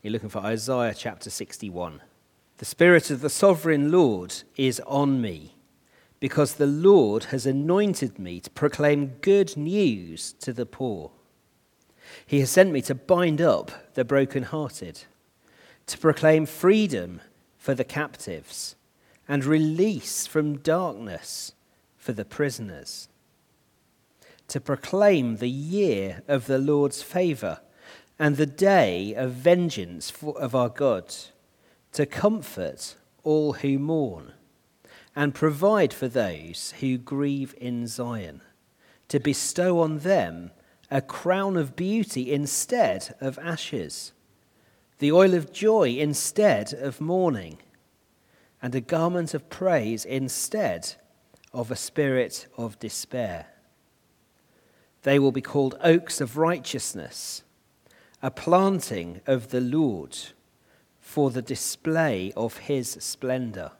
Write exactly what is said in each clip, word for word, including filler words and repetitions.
You're looking for Isaiah chapter sixty-one. The Spirit of the Sovereign Lord is on me, because the Lord has anointed me to proclaim good news to the poor. He has sent me to bind up the brokenhearted, to proclaim freedom for the captives, and release from darkness for the prisoners, to proclaim the year of the Lord's favour and the day of vengeance for, of our God, to comfort all who mourn and provide for those who grieve in Zion, to bestow on them a crown of beauty instead of ashes, the oil of joy instead of mourning, and a garment of praise instead of a spirit of despair. They will be called oaks of righteousness, a planting of the Lord for the display of his splendor.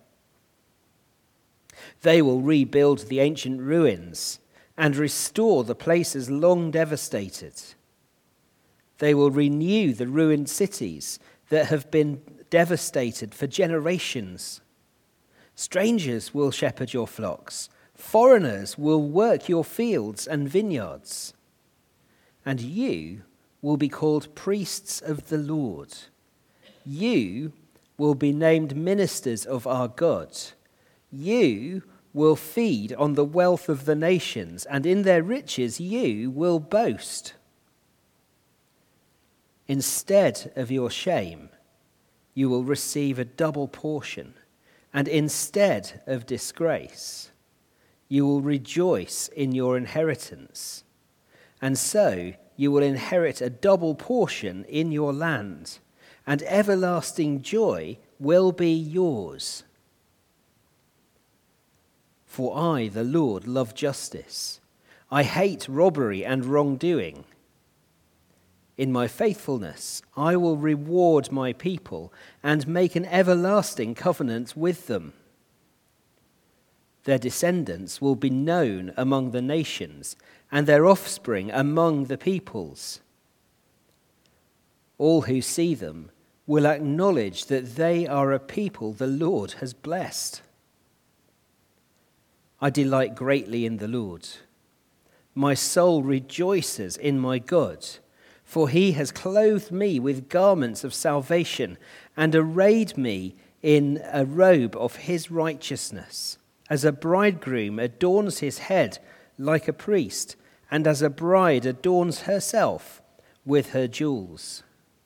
They will rebuild the ancient ruins and restore the places long devastated. They will renew the ruined cities that have been devastated for generations. Strangers will shepherd your flocks. Foreigners will work your fields and vineyards. And you will be called priests of the Lord. You will be named ministers of our God. You will feed on the wealth of the nations, and in their riches you will boast. Instead of your shame, you will receive a double portion, and instead of disgrace, you will rejoice in your inheritance. And so you will inherit a double portion in your land, and everlasting joy will be yours. For I, the Lord, love justice. I hate robbery and wrongdoing. In my faithfulness, I will reward my people and make an everlasting covenant with them. Their descendants will be known among the nations, and their offspring among the peoples. All who see them will acknowledge that they are a people the Lord has blessed. I delight greatly in the Lord. My soul rejoices in my God, for he has clothed me with garments of salvation and arrayed me in a robe of his righteousness. As a bridegroom adorns his head like a priest, and as a bride adorns herself with her jewels.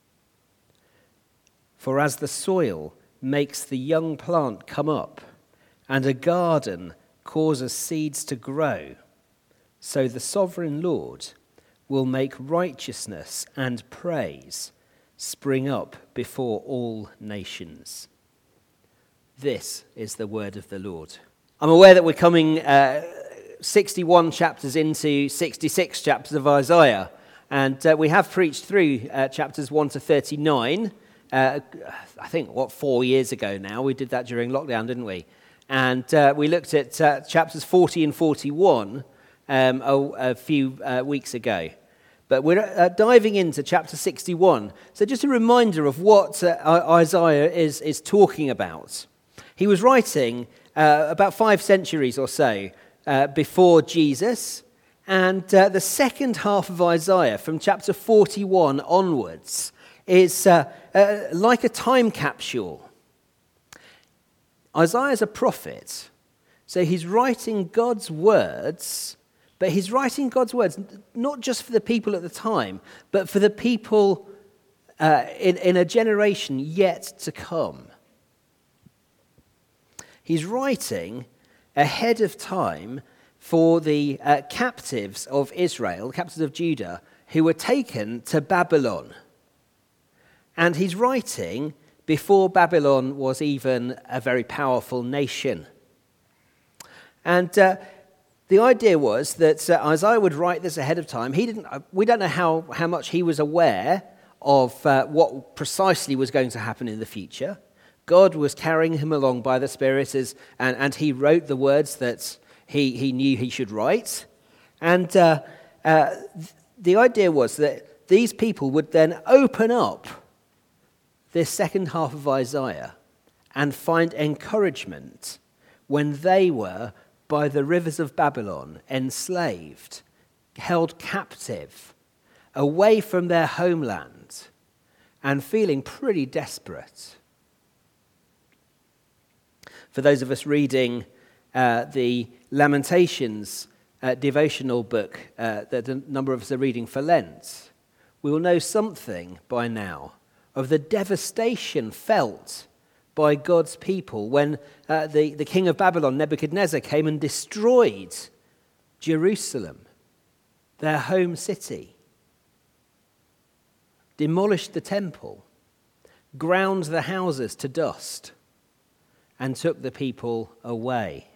For as the soil makes the young plant come up, and a garden causes seeds to grow, so the sovereign Lord will make righteousness and praise spring up before all nations. This is the word of the Lord. I'm aware that we're coming uh, sixty-one chapters into sixty-six chapters of Isaiah, and uh, we have preached through uh, chapters one to thirty-nine. Uh, I think, what, four years ago now. We did that during lockdown, didn't we? And uh, we looked at uh, chapters forty and forty-one um, a, a few uh, weeks ago. But we're uh, diving into chapter sixty-one. So just a reminder of what uh, Isaiah is, is talking about. He was writing uh, about five centuries or so uh, before Jesus. And uh, the second half of Isaiah, from chapter forty-one onwards, is uh, uh, like a time capsule. Isaiah is a prophet, so he's writing God's words, but he's writing God's words not just for the people at the time, but for the people uh, in, in a generation yet to come. He's writing ahead of time for the uh, captives of Israel, captives of Judah, who were taken to Babylon. And he's writing before Babylon was even a very powerful nation. And uh, the idea was that uh, Isaiah would write this ahead of time. He didn't. We don't know how, how much he was aware of uh, what precisely was going to happen in the future. God was carrying him along by the Spirit, as, and, and he wrote the words that he, he knew he should write. And uh, uh, the idea was that these people would then open up this second half of Isaiah and find encouragement when they were, by the rivers of Babylon, enslaved, held captive, away from their homeland, and feeling pretty desperate. For those of us reading uh, the Lamentations uh, devotional book uh, that a number of us are reading for Lent, we will know something by now of the devastation felt by God's people when uh, the, the king of Babylon, Nebuchadnezzar, came and destroyed Jerusalem, their home city, demolished the temple, ground the houses to dust, and took the people away.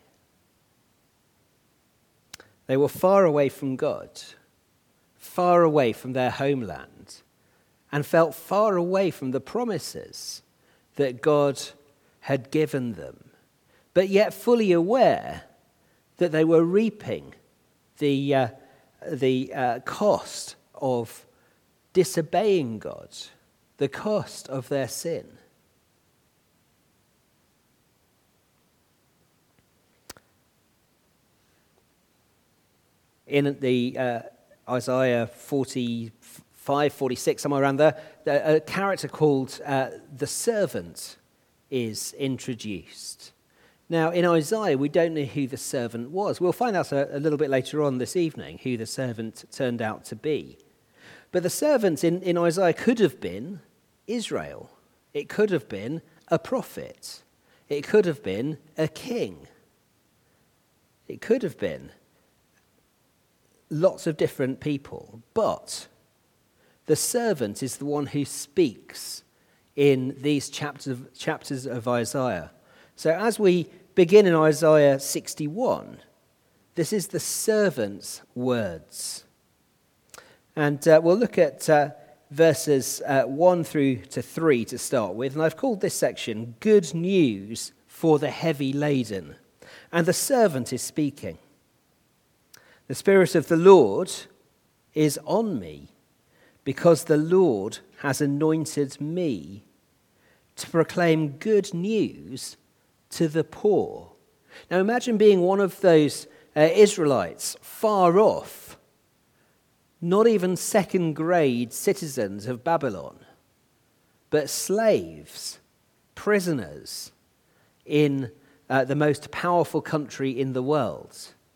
They were far away from God, far away from their homeland, and felt far away from the promises that God had given them, but yet fully aware that they were reaping the, uh, the uh, cost of disobeying God, the cost of their sin. In the uh, Isaiah forty-five, forty-six, somewhere around there, a character called uh, the servant is introduced. Now, in Isaiah, we don't know who the servant was. We'll find out a, a little bit later on this evening who the servant turned out to be. But the servant in, in Isaiah could have been Israel. It could have been a prophet. It could have been a king. It could have been lots of different people. But the servant is the one who speaks in these chapters of, chapters of Isaiah. So as we begin in Isaiah sixty-one, this is the servant's words. And uh, we'll look at uh, verses uh, one through to three to start with. And I've called this section, Good News for the Heavy Laden. And the servant is speaking. The Spirit of the Lord is on me, because the Lord has anointed me to proclaim good news to the poor. Now imagine being one of those uh, Israelites far off, not even second-grade citizens of Babylon, but slaves, prisoners in uh, the most powerful country in the world.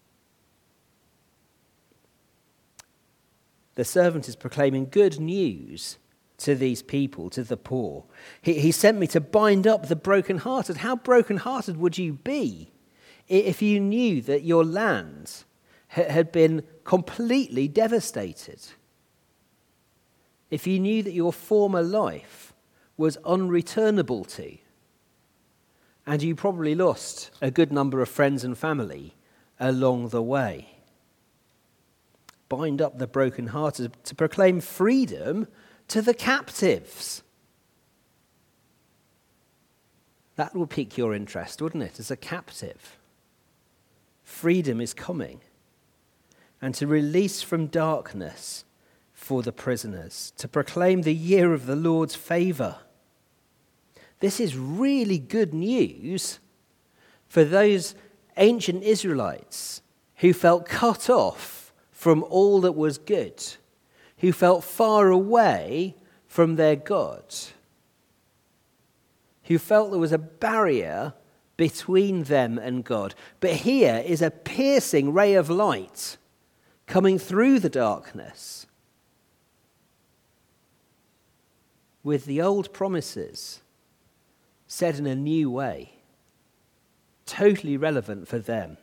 The servant is proclaiming good news to these people, to the poor. He, he sent me to bind up the brokenhearted. How brokenhearted would you be if you knew that your land ha- had been completely devastated? If you knew that your former life was unreturnable to, and you probably lost a good number of friends and family along the way. Bind up the brokenhearted, to proclaim freedom to the captives. That will pique your interest, wouldn't it, as a captive? Freedom is coming. And to release from darkness for the prisoners, to proclaim the year of the Lord's favor. This is really good news for those ancient Israelites who felt cut off from all that was good, who felt far away from their God, who felt there was a barrier between them and God. But here is a piercing ray of light coming through the darkness with the old promises said in a new way, totally relevant for them.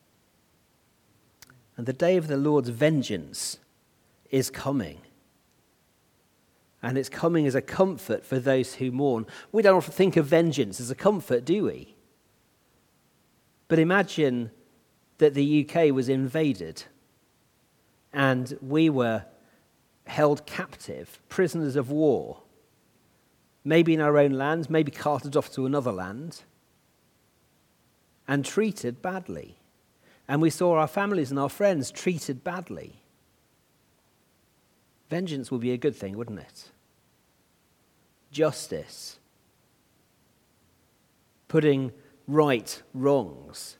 And the day of the Lord's vengeance is coming. And it's coming as a comfort for those who mourn. We don't often think of vengeance as a comfort, do we? But imagine that the U K was invaded and we were held captive, prisoners of war, maybe in our own land, maybe carted off to another land, and treated badly. And we saw our families and our friends treated badly. Vengeance would be a good thing, wouldn't it? Justice putting right wrongs.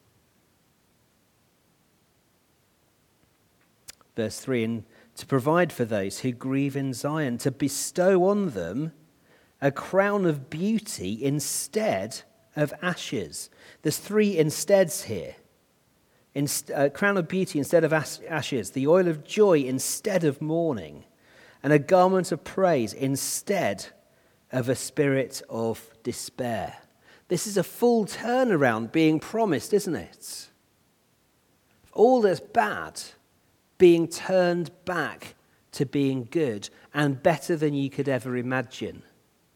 Verse three, and to provide for those who grieve in Zion, to bestow on them a crown of beauty instead of ashes. There's three insteads here. In, a crown of beauty instead of ashes, the oil of joy instead of mourning, and a garment of praise instead of a spirit of despair. This is a full turnaround being promised, isn't it? All that's bad being turned back to being good and better than you could ever imagine.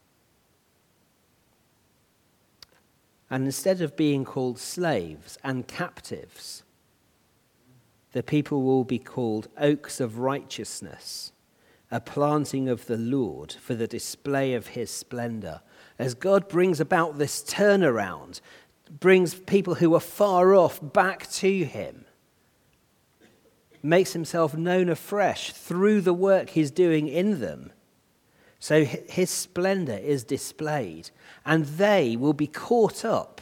And instead of being called slaves and captives, the people will be called oaks of righteousness, a planting of the Lord for the display of his splendor. As God brings about this turnaround, brings people who are far off back to him, makes himself known afresh through the work he's doing in them. So his splendor is displayed, and they will be caught up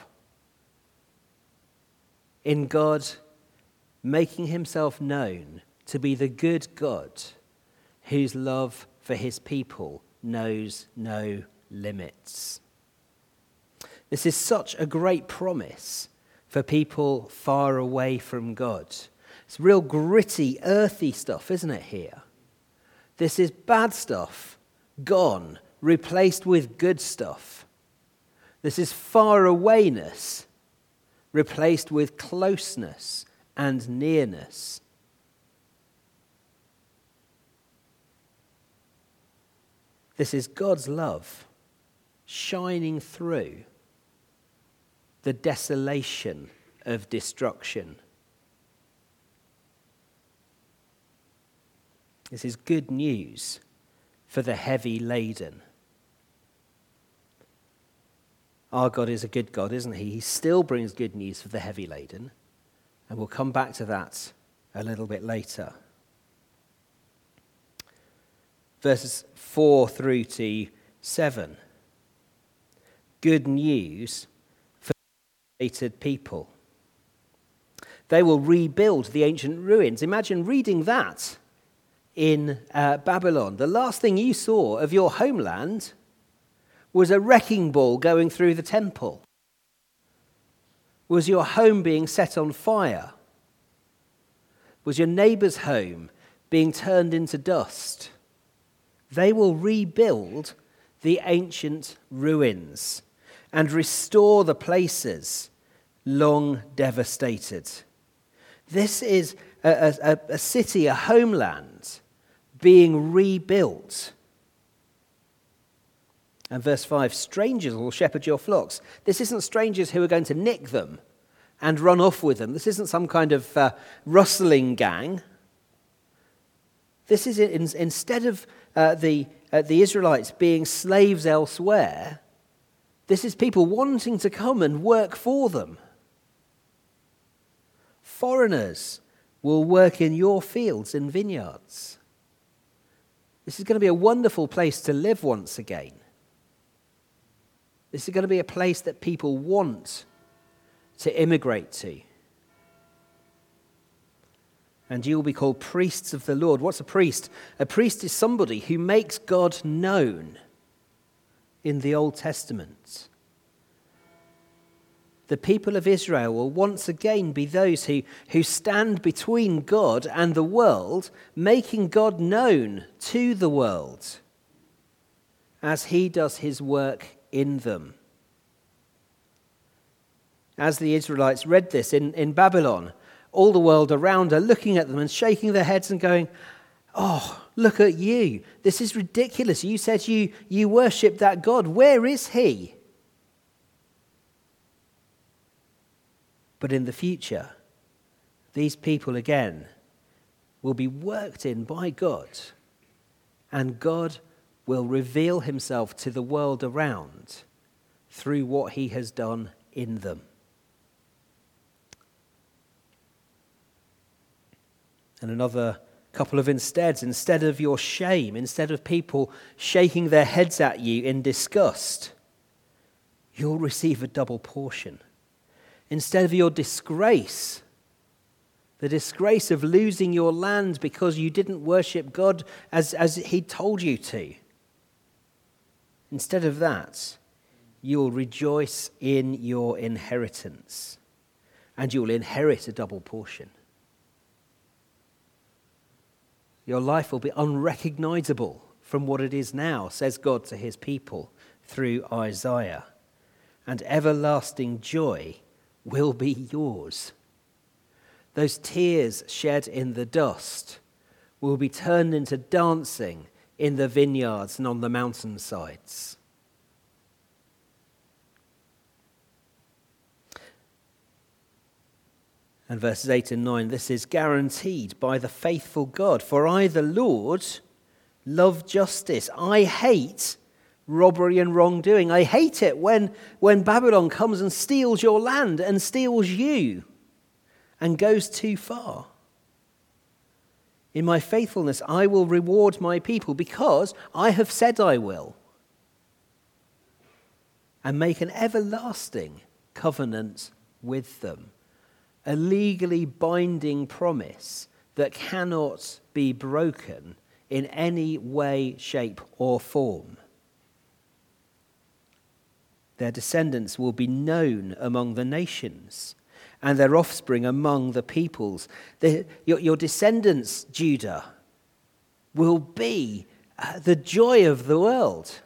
in God making himself known to be the good God whose love for his people knows no limits. This is such a great promise for people far away from God. It's real gritty, earthy stuff, isn't it, here? This is bad stuff, gone, replaced with good stuff. This is far awayness, replaced with closeness and nearness. This is God's love shining through the desolation of destruction. This is good news for the heavy laden. Our God is a good God, isn't he? He still brings good news for the heavy laden, and we'll come back to that a little bit later. Verses four through to seven. Good news for the hated people. They will rebuild the ancient ruins. Imagine reading that in uh, Babylon. The last thing you saw of your homeland was a wrecking ball going through the temple. Was your home being set on fire? Was your neighbour's home being turned into dust? They will rebuild the ancient ruins and restore the places long devastated. This is a, a, a city, a homeland, being rebuilt. And verse five, strangers will shepherd your flocks. This isn't strangers who are going to nick them and run off with them. This isn't some kind of uh, rustling gang. This is in, instead of uh, the, uh, the Israelites being slaves elsewhere, this is people wanting to come and work for them. Foreigners will work in your fields and vineyards. This is going to be a wonderful place to live once again. This is going to be a place that people want to immigrate to. And you will be called priests of the Lord. What's a priest? A priest is somebody who makes God known in the Old Testament. The people of Israel will once again be those who, who stand between God and the world, making God known to the world as he does his work in them. As the Israelites read this in, in Babylon, all the world around are looking at them and shaking their heads and going, "Oh, look at you. This is ridiculous. You said you, you worship that God. Where is he?" But in the future, these people again will be worked in by God, and God will reveal himself to the world around through what he has done in them. And another couple of insteads. Instead of your shame, instead of people shaking their heads at you in disgust, you'll receive a double portion. Instead of your disgrace, the disgrace of losing your land because you didn't worship God as, as he told you to. Instead of that, you will rejoice in your inheritance, and you will inherit a double portion. Your life will be unrecognizable from what it is now, says God to his people through Isaiah, and everlasting joy will be yours. Those tears shed in the dust will be turned into dancing in the vineyards and on the mountainsides. And verses eight and nine, this is guaranteed by the faithful God. For I, the Lord, love justice. I hate robbery and wrongdoing. I hate it when, when Babylon comes and steals your land and steals you and goes too far. In my faithfulness, I will reward my people because I have said I will, and make an everlasting covenant with them, a legally binding promise that cannot be broken in any way, shape, or form. Their descendants will be known among the nations, and their offspring among the peoples. The, your, your descendants, Judah, will be uh, the joy of the world.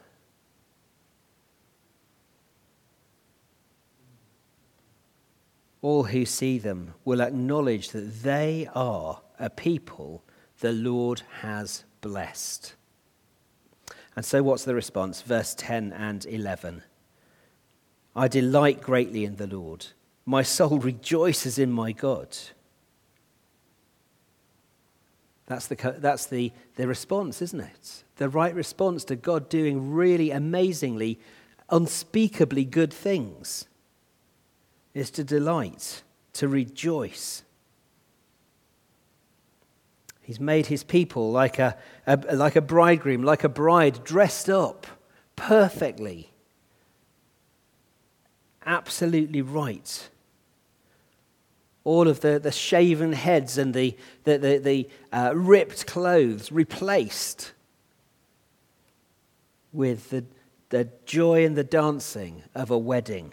All who see them will acknowledge that they are a people the Lord has blessed. And so what's the response? Verse ten and eleven. I delight greatly in the Lord. My soul rejoices in my God. That's the, that's the, the response, isn't it? The right response to God doing really amazingly, unspeakably good things is to delight, to rejoice. He's made his people like a, a, like a bridegroom, like a bride dressed up perfectly. Absolutely right. All of the, the shaven heads and the, the, the, the uh, ripped clothes replaced with the, the joy and the dancing of a wedding.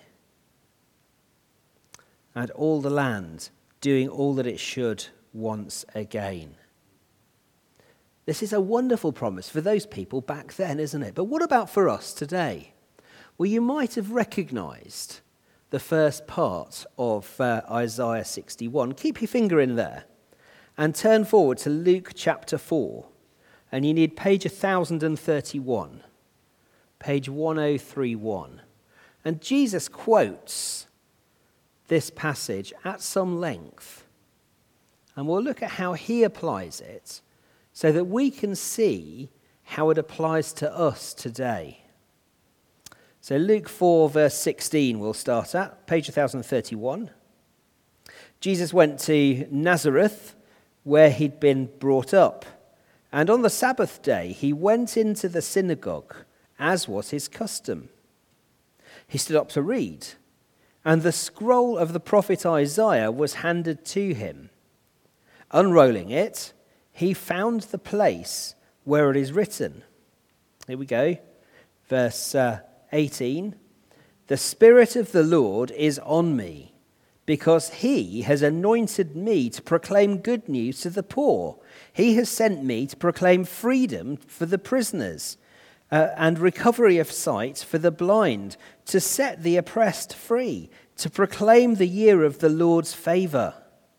And all the land doing all that it should once again. This is a wonderful promise for those people back then, isn't it? But what about for us today? Well, you might have recognized the first part of uh, Isaiah sixty-one. Keep your finger in there and turn forward to Luke chapter four. And you need page one thousand thirty-one, page one oh three one. And Jesus quotes this passage at some length. And we'll look at how he applies it so that we can see how it applies to us today. So Luke four, verse sixteen, we'll start at, page one thousand thirty-one. Jesus went to Nazareth, where he'd been brought up. And on the Sabbath day, he went into the synagogue, as was his custom. He stood up to read, and the scroll of the prophet Isaiah was handed to him. Unrolling it, he found the place where it is written. Here we go, verse uh, eighteen. The Spirit of the Lord is on me, because he has anointed me to proclaim good news to the poor. He has sent me to proclaim freedom for the prisoners uh, and recovery of sight for the blind, to set the oppressed free, to proclaim the year of the Lord's favor.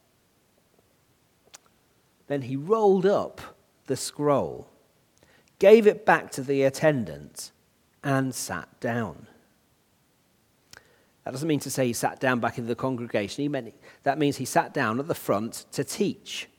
Then he rolled up the scroll, gave it back to the attendant, and sat down. That doesn't mean to say he sat down back in the congregation. He meant that means he sat down at the front to teach.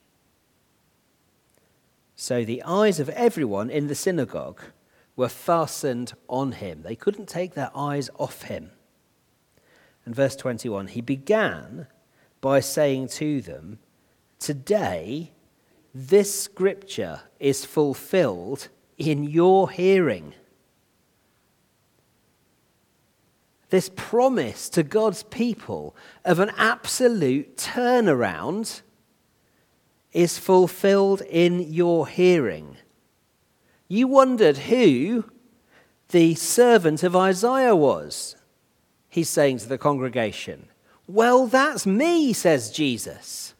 So the eyes of everyone in the synagogue were fastened on him. They couldn't take their eyes off him. And verse twenty-one, he began by saying to them, today this scripture is fulfilled in your hearing. this promise to God's people of an absolute turnaround is fulfilled in your hearing. You wondered who the servant of Isaiah was, he's saying to the congregation. Well, that's me, says Jesus.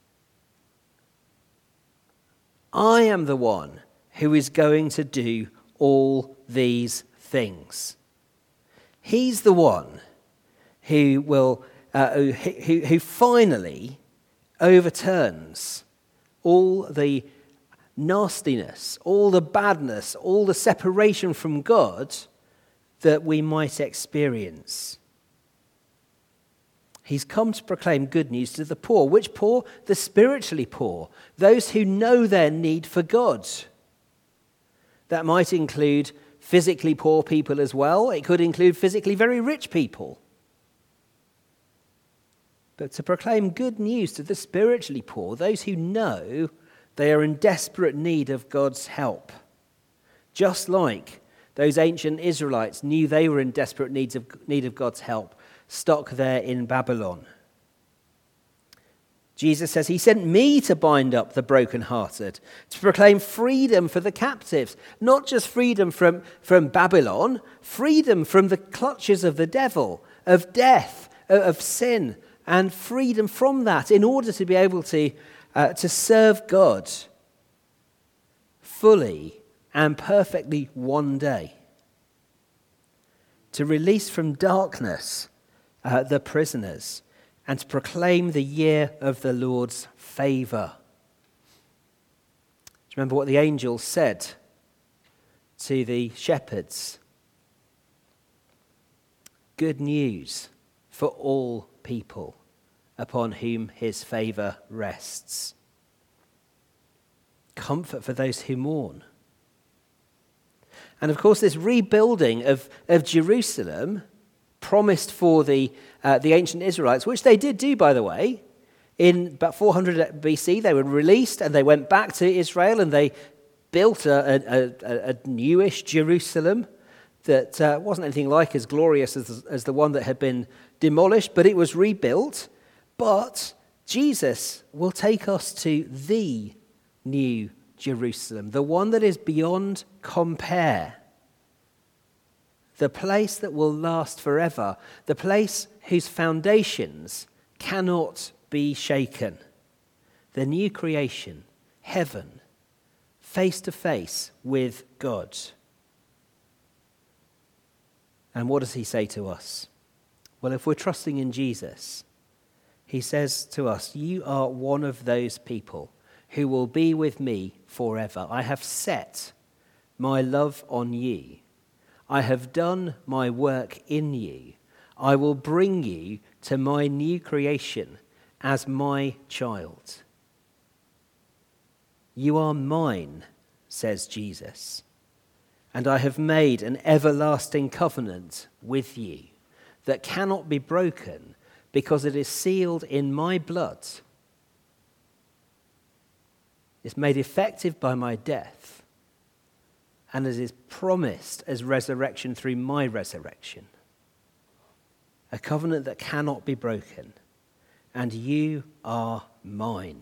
I am the one who is going to do all these things. He's the one who will, uh, who, who, who finally overturns all the nastiness, all the badness, all the separation from God that we might experience. He's come to proclaim good news to the poor. Which poor? The spiritually poor. Those who know their need for God. That might include physically poor people as well. It could include physically very rich people. But to proclaim good news to the spiritually poor, those who know they are in desperate need of God's help. Just like those ancient Israelites knew they were in desperate need of, need of God's help, stuck there in Babylon. Jesus says he sent me to bind up the brokenhearted, to proclaim freedom for the captives, not just freedom from, from Babylon, freedom from the clutches of the devil, of death, of sin, and freedom from that in order to be able to, uh, to serve God fully and perfectly one day. To release from darkness uh, the prisoners, and to proclaim the year of the Lord's favour. Do you remember what the angel said to the shepherds? Good news for all people upon whom his favour rests. Comfort for those who mourn. And of course, this rebuilding of, of Jerusalem, promised for the, uh, the ancient Israelites, which they did do, by the way. In about four hundred B C, they were released and they went back to Israel and they built a, a, a, a newish Jerusalem that uh, wasn't anything like as glorious as, as the one that had been demolished, but it was rebuilt. But Jesus will take us to the new Jerusalem, the one that is beyond compare. The place that will last forever, the place whose foundations cannot be shaken. The new creation, heaven, face to face with God. And what does he say to us? Well, if we're trusting in Jesus, he says to us, you are one of those people who will be with me forever. I have set my love on you. I have done my work in you. I will bring you to my new creation as my child. You are mine, says Jesus, and I have made an everlasting covenant with you that cannot be broken because it is sealed in my blood. It's made effective by my death. And it is promised as resurrection through my resurrection. A covenant that cannot be broken. And you are mine.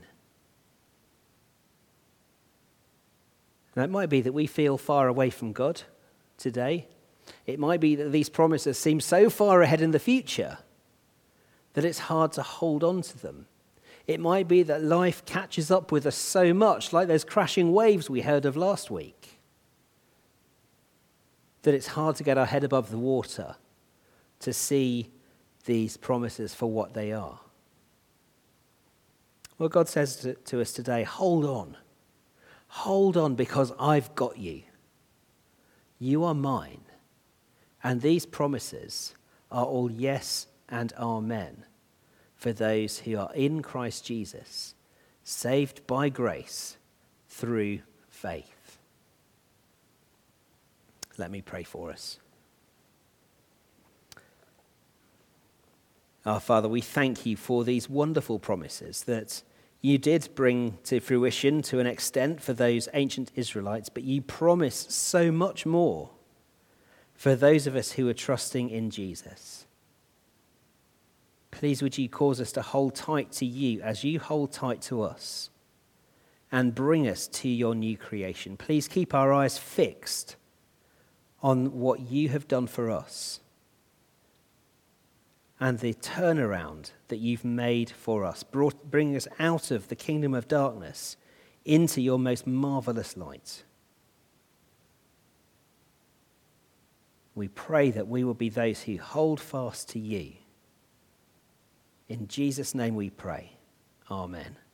Now, it might be that we feel far away from God today. It might be that these promises seem so far ahead in the future that it's hard to hold on to them. It might be that life catches up with us so much, like those crashing waves we heard of last week, that it's hard to get our head above the water to see these promises for what they are. Well, God says to, to us today, hold on. Hold on because I've got you. You are mine. And these promises are all yes and amen for those who are in Christ Jesus, saved by grace through faith. Let me pray for us. Our Father, we thank you for these wonderful promises that you did bring to fruition to an extent for those ancient Israelites, but you promise so much more for those of us who are trusting in Jesus. Please would you cause us to hold tight to you as you hold tight to us, and bring us to your new creation. Please keep our eyes fixed on what you have done for us and the turnaround that you've made for us, brought, bringing us out of the kingdom of darkness into your most marvelous light. We pray that we will be those who hold fast to you. In Jesus' name we pray. Amen.